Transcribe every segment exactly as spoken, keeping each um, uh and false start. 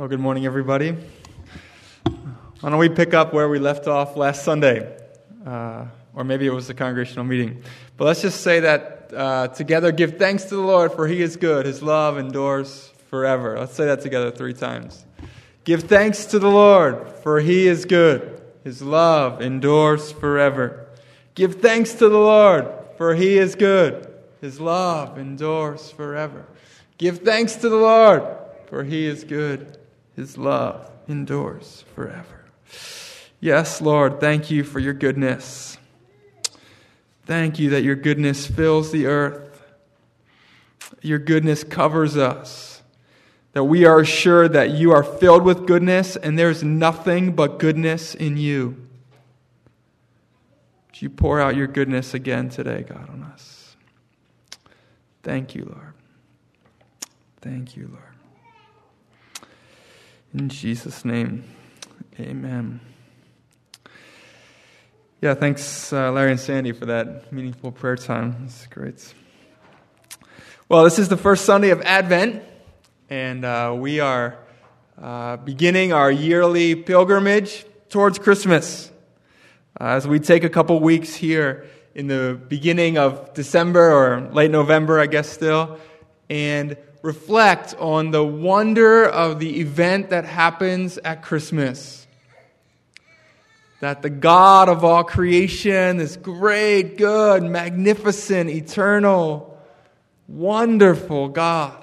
Well, good morning, everybody. Why don't we pick up where we left off last Sunday? Uh, or maybe it was the congregational meeting. But let's just say that uh, together, give thanks to the Lord, for He is good. His love endures forever. Let's say that together three times. Give thanks to the Lord, for He is good. His love endures forever. Give thanks to the Lord, for He is good. His love endures forever. Give thanks to the Lord, for He is good. His love endures forever. Yes, Lord, thank you for your goodness. Thank you that your goodness fills the earth. Your goodness covers us. That we are assured that you are filled with goodness and there's nothing but goodness in you. Would you pour out your goodness again today, God, on us? Thank you, Lord. Thank you, Lord. In Jesus' name, amen. Yeah, thanks, uh, Larry and Sandy, for that meaningful prayer time. It's great. Well, this is the first Sunday of Advent, and uh, we are uh, beginning our yearly pilgrimage towards Christmas. Uh, as we take a couple weeks here in the beginning of December, or late November, I guess still, and reflect on the wonder of the event that happens at Christmas. That the God of all creation, this great, good, magnificent, eternal, wonderful God,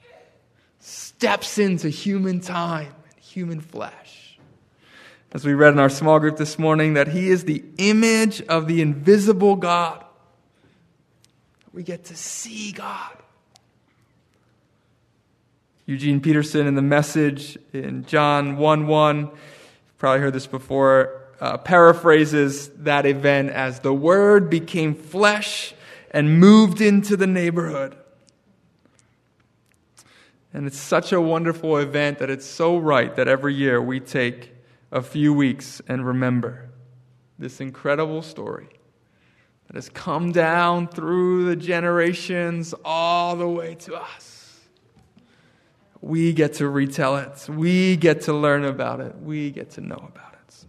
steps into human time and human flesh. As we read in our small group this morning, that He is the image of the invisible God. We get to see God. Eugene Peterson in the Message in John one one, you've probably heard this before, uh, paraphrases that event as the Word became flesh and moved into the neighborhood. And it's such a wonderful event that it's so right that every year we take a few weeks and remember this incredible story that has come down through the generations all the way to us. We get to retell it. We get to learn about it. We get to know about it.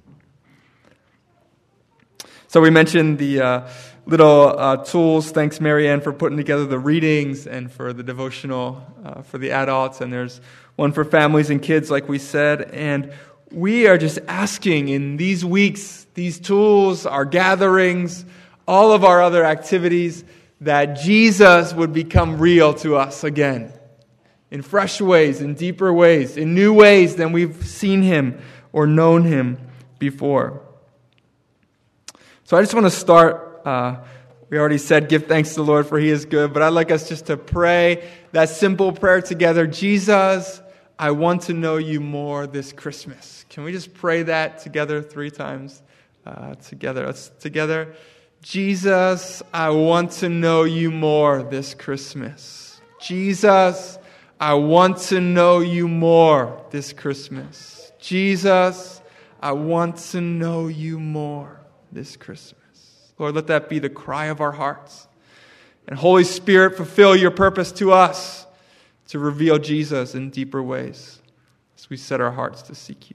So we mentioned the uh, little uh, tools. Thanks, Marianne, for putting together the readings and for the devotional uh, for the adults. And there's one for families and kids, like we said. And we are just asking in these weeks, these tools, our gatherings, all of our other activities, that Jesus would become real to us again. In fresh ways, in deeper ways, in new ways than we've seen Him or known Him before. So I just want to start, uh, we already said give thanks to the Lord for He is good, but I'd like us just to pray that simple prayer together. Jesus, I want to know you more this Christmas. Can we just pray that together three times? Uh, together, let's together. Jesus, I want to know you more this Christmas. Jesus, I want to know you more this Christmas. Jesus, I want to know you more this Christmas. Lord, let that be the cry of our hearts. And Holy Spirit, fulfill your purpose to us to reveal Jesus in deeper ways as we set our hearts to seek you.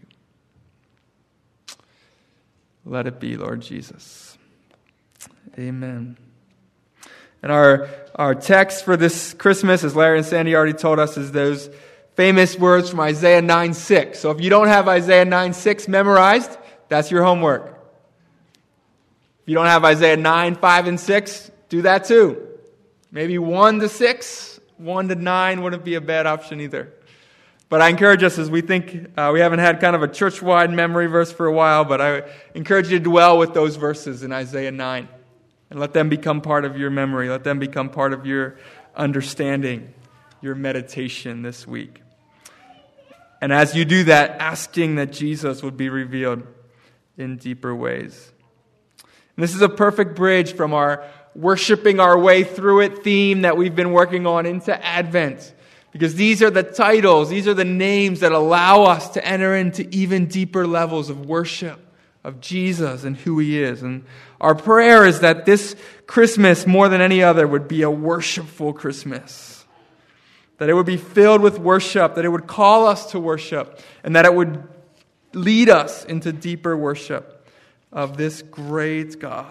Let it be, Lord Jesus. Amen. And our, our text for this Christmas, as Larry and Sandy already told us, is those famous words from Isaiah nine six. So if you don't have Isaiah nine six memorized, that's your homework. If you don't have Isaiah nine, five, and six, do that too. Maybe one to six, one to nine wouldn't be a bad option either. But I encourage us as we think, uh, we haven't had kind of a church-wide memory verse for a while, but I encourage you to dwell with those verses in Isaiah nine. And let them become part of your memory. Let them become part of your understanding, your meditation this week. And as you do that, asking that Jesus would be revealed in deeper ways. And this is a perfect bridge from our worshiping our way through it theme that we've been working on into Advent. Because these are the titles, these are the names that allow us to enter into even deeper levels of worship of Jesus and who He is. And our prayer is that this Christmas, more than any other, would be a worshipful Christmas. that it would be filled with worship, that it would call us to worship, and that it would lead us into deeper worship of this great God.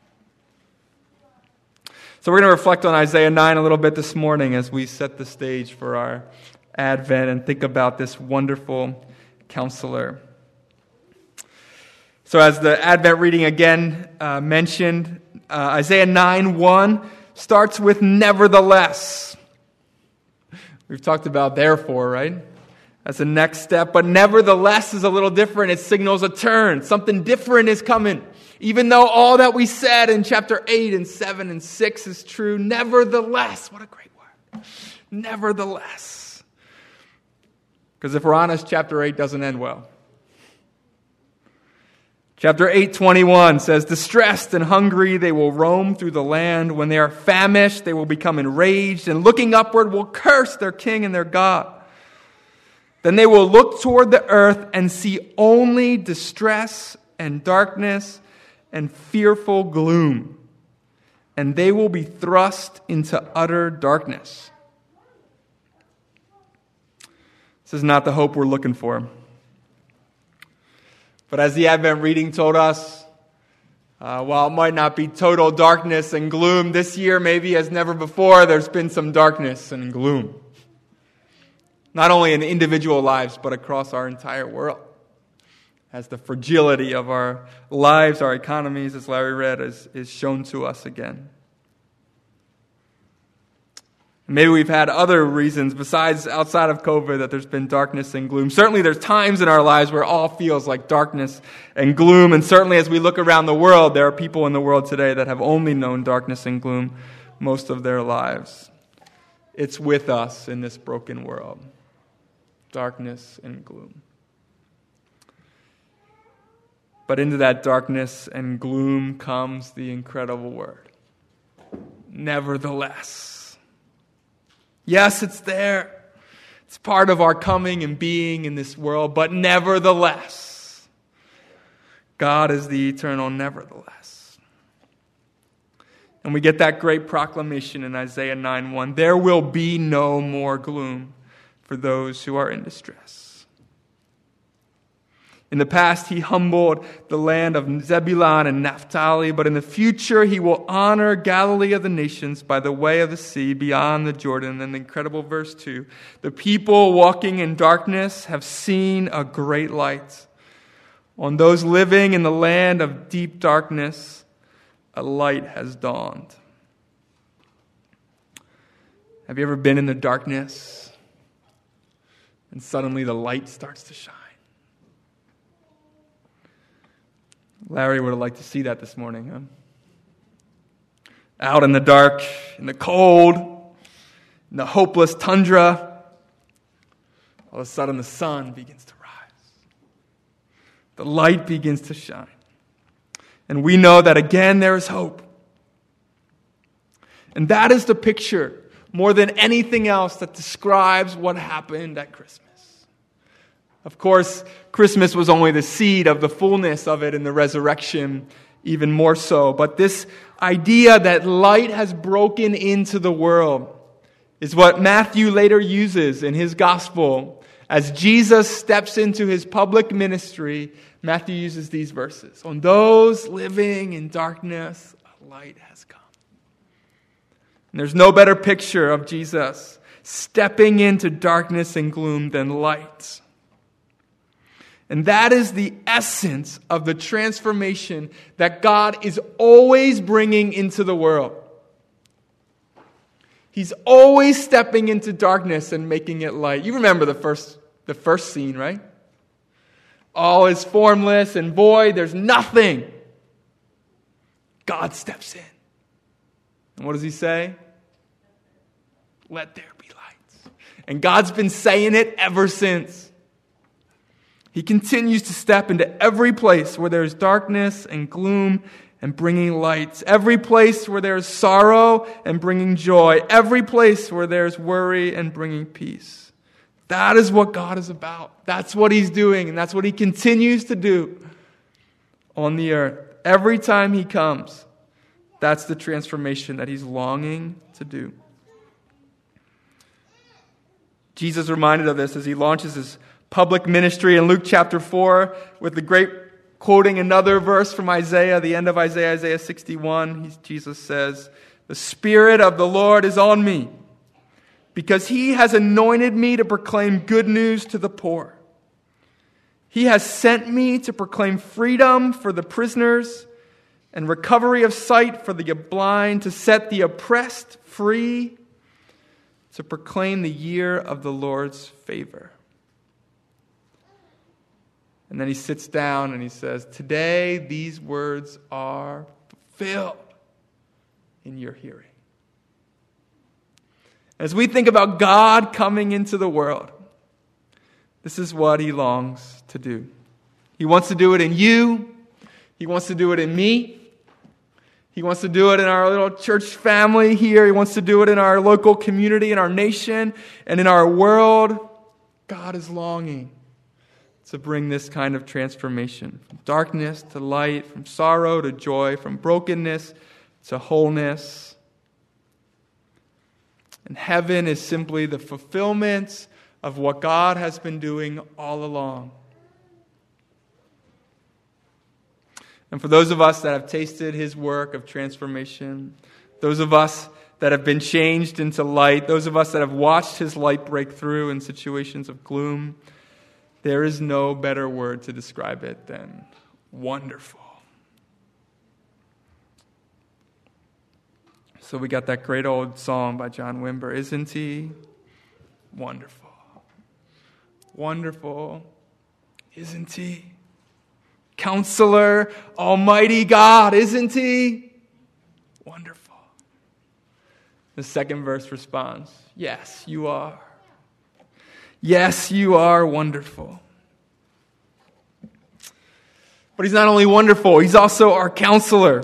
So we're going to reflect on Isaiah nine a little bit this morning as we set the stage for our Advent and think about this wonderful counselor. So as the Advent reading again uh, mentioned, uh, Isaiah nine one starts with nevertheless. We've talked about therefore, right? As the next step. But nevertheless is a little different. It signals a turn. Something different is coming. Even though all that we said in chapter eight and seven and six is true, nevertheless, what a great word. Nevertheless. Because if we're honest, chapter eight doesn't end well. Chapter eight twenty-one says, distressed and hungry they will roam through the land. When they are famished, they will become enraged, and looking upward will curse their king and their God. Then they will look toward the earth and see only distress and darkness and fearful gloom, and they will be thrust into utter darkness. This is not the hope we're looking for. But as the Advent reading told us, uh, while it might not be total darkness and gloom, this year maybe as never before, there's been some darkness and gloom. Not only in individual lives, but across our entire world. As the fragility of our lives, our economies, as Larry read, is, is shown to us again. Maybe we've had other reasons besides outside of COVID that there's been darkness and gloom. Certainly there's times in our lives where all feels like darkness and gloom. And certainly as we look around the world, there are people in the world today that have only known darkness and gloom most of their lives. It's with us in this broken world. Darkness and gloom. But into that darkness and gloom comes the incredible word. Nevertheless. Yes, it's there. It's part of our coming and being in this world, but nevertheless. God is the eternal nevertheless. And we get that great proclamation in Isaiah nine one. There will be no more gloom for those who are in distress. In the past, he humbled the land of Zebulun and Naphtali, but in the future, he will honor Galilee of the nations by the way of the sea beyond the Jordan. And the incredible verse two, the people walking in darkness have seen a great light. On those living in the land of deep darkness, a light has dawned. Have you ever been in the darkness and suddenly the light starts to shine? Larry would have liked to see that this morning, huh? Out in the dark, in the cold, in the hopeless tundra, all of a sudden the sun begins to rise. The light begins to shine. And we know that again there is hope. And that is the picture, more than anything else, that describes what happened at Christmas. Of course, Christmas was only the seed of the fullness of it in the resurrection, even more so. But this idea that light has broken into the world is what Matthew later uses in his gospel. As Jesus steps into his public ministry, Matthew uses these verses. On those living in darkness, a light has come. And there's no better picture of Jesus stepping into darkness and gloom than light. And that is the essence of the transformation that God is always bringing into the world. He's always stepping into darkness and making it light. You remember the first, the first scene, right? All is formless and void. There's nothing. God steps in. And what does he say? Let there be light. And God's been saying it ever since. He continues to step into every place where there's darkness and gloom and bringing light. Every place where there's sorrow and bringing joy. Every place where there's worry and bringing peace. That is what God is about. That's what he's doing, and that's what he continues to do on the earth. Every time he comes, that's the transformation that he's longing to do. Jesus reminded of this as he launches his public ministry in Luke chapter four with the great quoting another verse from Isaiah, the end of Isaiah, Isaiah sixty-one. He, Jesus says, "The Spirit of the Lord is on me, because he has anointed me to proclaim good news to the poor. He has sent me to proclaim freedom for the prisoners and recovery of sight for the blind, to set the oppressed free, to proclaim the year of the Lord's favor." And then he sits down and he says, "Today these words are fulfilled in your hearing." As we think about God coming into the world, this is what he longs to do. He wants to do it in you. He wants to do it in me. He wants to do it in our little church family here. He wants to do it in our local community, in our nation, and in our world. God is longing to bring this kind of transformation, from darkness to light, from sorrow to joy, from brokenness to wholeness. And heaven is simply the fulfillment of what God has been doing all along. And for those of us that have tasted his work of transformation, those of us that have been changed into light, those of us that have watched his light break through in situations of gloom, there is no better word to describe it than wonderful. So we got that great old song by John Wimber, "Isn't he wonderful? Wonderful, isn't he? Counselor, Almighty God, isn't he wonderful?" The second verse responds, "Yes, you are. Yes, you are wonderful." But he's not only wonderful, he's also our counselor.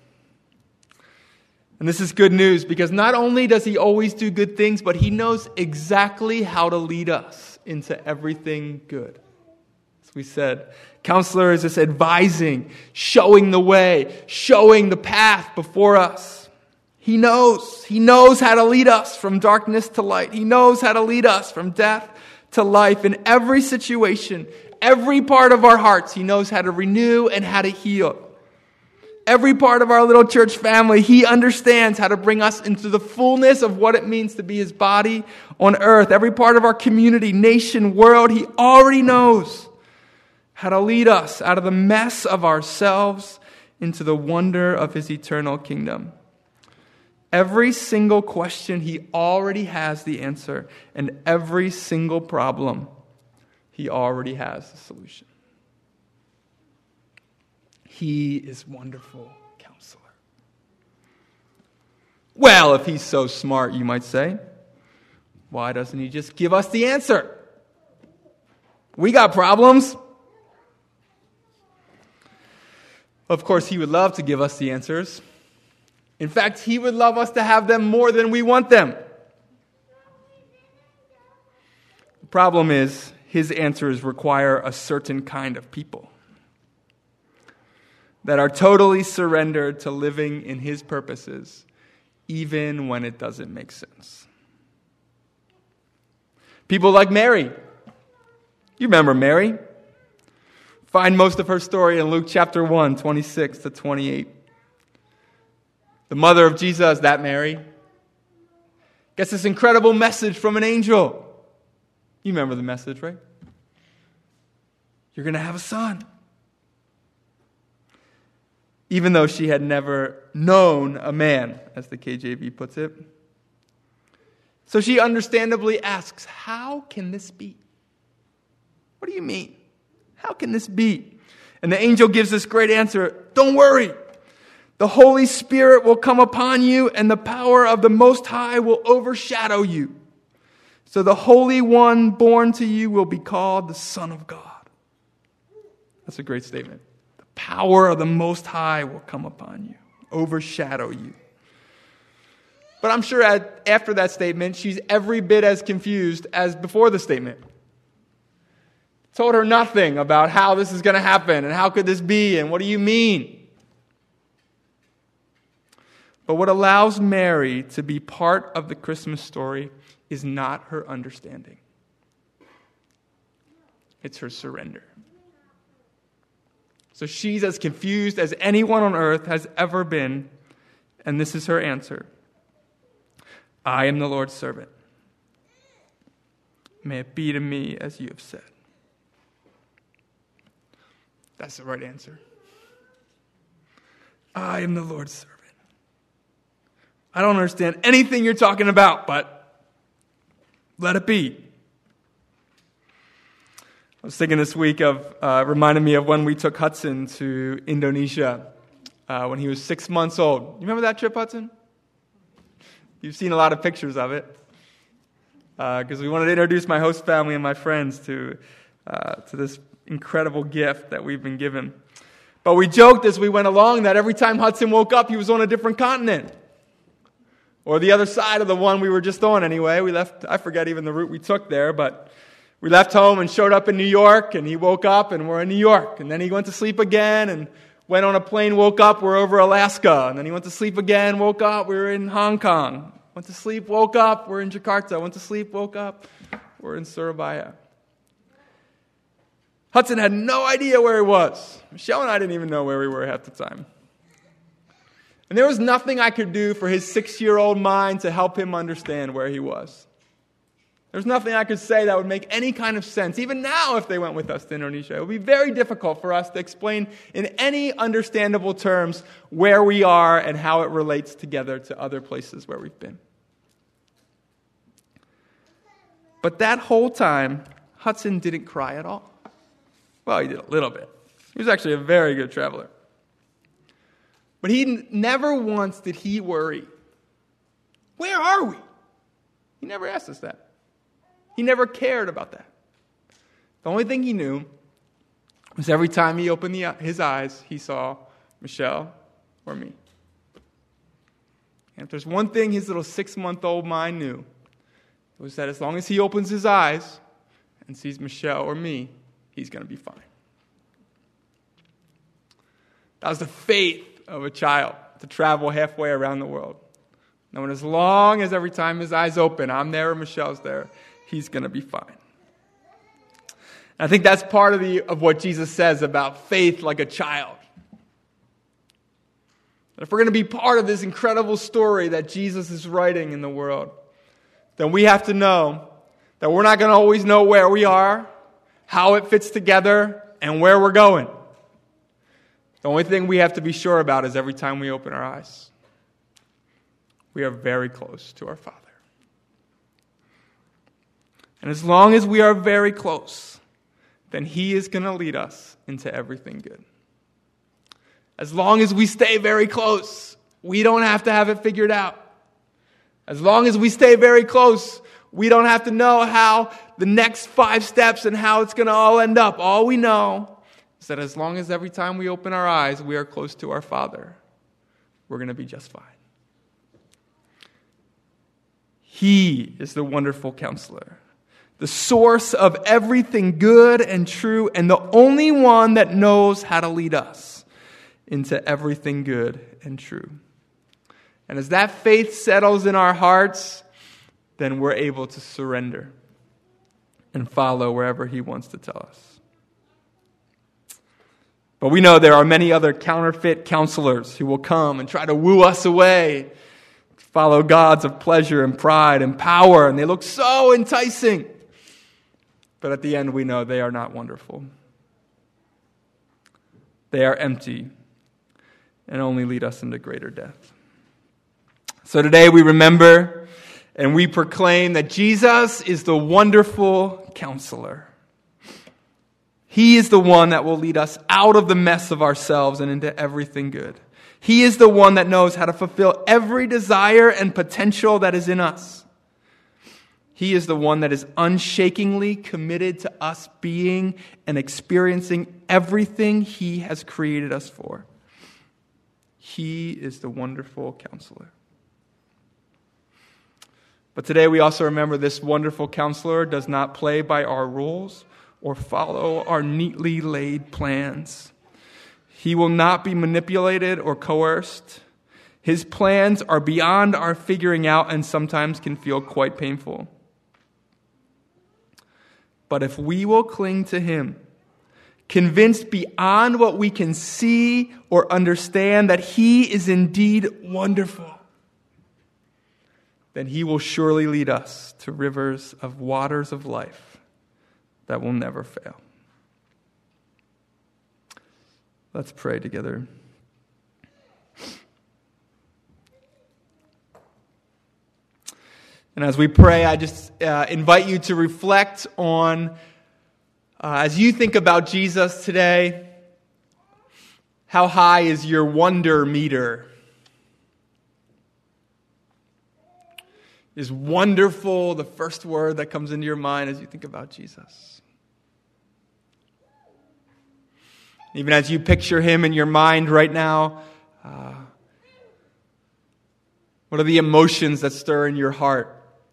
And this is good news, because not only does he always do good things, but he knows exactly how to lead us into everything good. As we said, counselor is this advising, showing the way, showing the path before us. He knows. He knows how to lead us from darkness to light. He knows how to lead us from death to life. In every situation, every part of our hearts, he knows how to renew and how to heal. Every part of our little church family, he understands how to bring us into the fullness of what it means to be his body on earth. Every part of our community, nation, world, he already knows how to lead us out of the mess of ourselves into the wonder of his eternal kingdom. Every single question, he already has the answer. And every single problem, he already has the solution. He is wonderful counselor. Well, if he's so smart, you might say, why doesn't he just give us the answer? We got problems. Of course, he would love to give us the answers. In fact, he would love us to have them more than we want them. The problem is, his answers require a certain kind of people that are totally surrendered to living in his purposes, even when it doesn't make sense. People like Mary. You remember Mary? Find most of her story in Luke chapter one, twenty-six to twenty-eight. The mother of Jesus, that Mary, gets this incredible message from an angel. You remember the message, right? You're going to have a son. Even though she had never known a man, as the K J V puts it. So she understandably asks, how can this be? What do you mean? How can this be? And the angel gives this great answer. Don't worry. The Holy Spirit will come upon you, and the power of the Most High will overshadow you. So the Holy One born to you will be called the Son of God. That's a great statement. The power of the Most High will come upon you, overshadow you. But I'm sure at, after that statement, she's every bit as confused as before the statement. Told her nothing about how this is going to happen, and how could this be, and what do you mean? But what allows Mary to be part of the Christmas story is not her understanding. It's her surrender. So she's as confused as anyone on earth has ever been, and this is her answer. I am the Lord's servant. May it be to me as you have said. That's the right answer. I am the Lord's servant. I don't understand anything you're talking about, but let it be. I was thinking this week of, uh, reminded me of when we took Hudson to Indonesia uh, when he was six months old. You remember that trip, Hudson? You've seen a lot of pictures of it. Because uh, we wanted to introduce my host family and my friends to uh, to this incredible gift that we've been given. But we joked as we went along that every time Hudson woke up, he was on a different continent. Or the other side of the one we were just on anyway. We left, I forget even the route we took there, but we left home and showed up in New York, and he woke up and we're in New York. And then he went to sleep again and went on a plane, woke up, we're over Alaska. And then he went to sleep again, woke up, we were in Hong Kong. Went to sleep, woke up, we're in Jakarta. Went to sleep, woke up, we're in Surabaya. Hudson had no idea where he was. Michelle and I didn't even know where we were half the time. And there was nothing I could do for his six-year-old mind to help him understand where he was. There's nothing I could say that would make any kind of sense. Even now, if they went with us to Indonesia, it would be very difficult for us to explain in any understandable terms where we are and how it relates together to other places where we've been. But that whole time, Hudson didn't cry at all. Well, he did a little bit. He was actually a very good traveler. But he n- never once did he worry. Where are we? He never asked us that. He never cared about that. The only thing he knew was every time he opened the, his eyes, he saw Michelle or me. And if there's one thing his little six-month-old mind knew, it was that as long as he opens his eyes and sees Michelle or me, he's going to be fine. That was the faith of a child to travel halfway around the world. Knowing as long as every time his eyes open, I'm there or Michelle's there, he's going to be fine. And I think that's part of the of what Jesus says about faith like a child. That if we're going to be part of this incredible story that Jesus is writing in the world, then we have to know that we're not going to always know where we are, how it fits together, and where we're going. The only thing we have to be sure about is every time we open our eyes, we are very close to our Father. And as long as we are very close, then He is going to lead us into everything good. As long as we stay very close, we don't have to have it figured out. As long as we stay very close, we don't have to know how the next five steps and how it's going to all end up. All we know is that as long as every time we open our eyes, we are close to our Father, we're going to be just fine. He is the wonderful counselor, the source of everything good and true, and the only one that knows how to lead us into everything good and true. And as that faith settles in our hearts, then we're able to surrender and follow wherever He wants to tell us. But we know there are many other counterfeit counselors who will come and try to woo us away, follow gods of pleasure and pride and power, and they look so enticing. But at the end, we know they are not wonderful. They are empty and only lead us into greater death. So today we remember and we proclaim that Jesus is the wonderful counselor. He is the one that will lead us out of the mess of ourselves and into everything good. He is the one that knows how to fulfill every desire and potential that is in us. He is the one that is unshakingly committed to us being and experiencing everything He has created us for. He is the wonderful counselor. But today we also remember this wonderful counselor does not play by our rules or follow our neatly laid plans. He will not be manipulated or coerced. His plans are beyond our figuring out and sometimes can feel quite painful. But if we will cling to him, convinced beyond what we can see or understand that he is indeed wonderful, then he will surely lead us to rivers of waters of life that will never fail. Let's pray together. And as we pray, I just uh, invite you to reflect on, uh, as you think about Jesus today, how high is your wonder meter? Is wonderful the first word that comes into your mind as you think about Jesus? Even as you picture him in your mind right now, uh, what are the emotions that stir in your heart?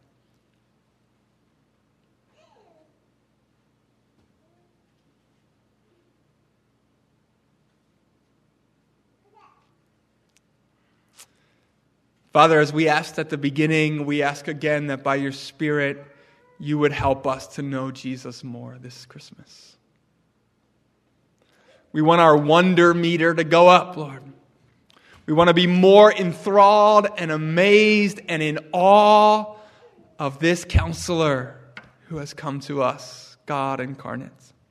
Father, as we asked at the beginning, we ask again that by your Spirit, you would help us to know Jesus more this Christmas. We want our wonder meter to go up, Lord. We want to be more enthralled and amazed and in awe of this counselor who has come to us, God incarnate.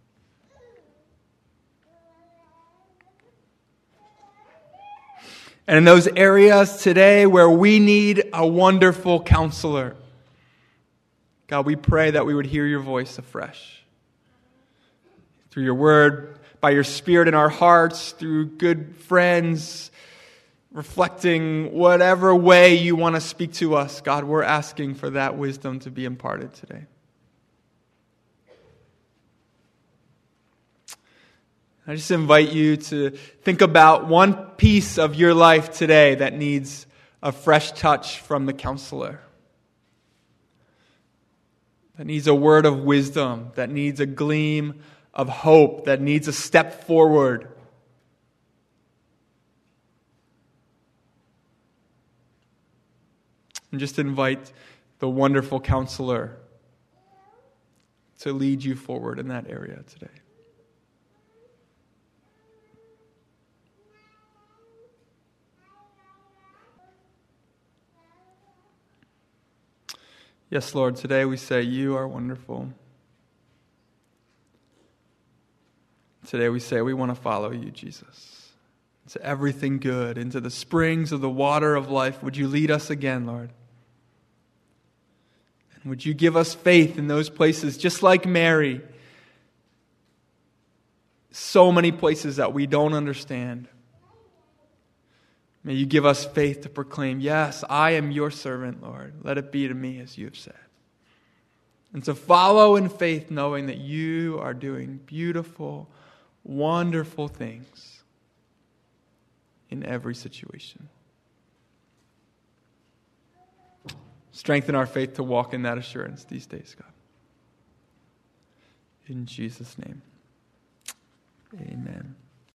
And in those areas today where we need a wonderful counselor, God, we pray that we would hear your voice afresh. Through your word, by your Spirit in our hearts, through good friends, reflecting whatever way you want to speak to us, God, we're asking for that wisdom to be imparted today. I just invite you to think about one piece of your life today that needs a fresh touch from the counselor. That needs a word of wisdom, that needs a gleam of hope, that needs a step forward. And just invite the wonderful counselor to lead you forward in that area today. Yes, Lord, today we say you are wonderful. Today we say we want to follow you, Jesus, into everything good, into the springs of the water of life. Would you lead us again, Lord? And would you give us faith in those places, just like Mary? So many places that we don't understand. May you give us faith to proclaim, yes, I am your servant, Lord. Let it be to me as you have said. And to follow in faith, knowing that you are doing beautiful, wonderful things in every situation. Strengthen our faith to walk in that assurance these days, God. In Jesus' name, amen.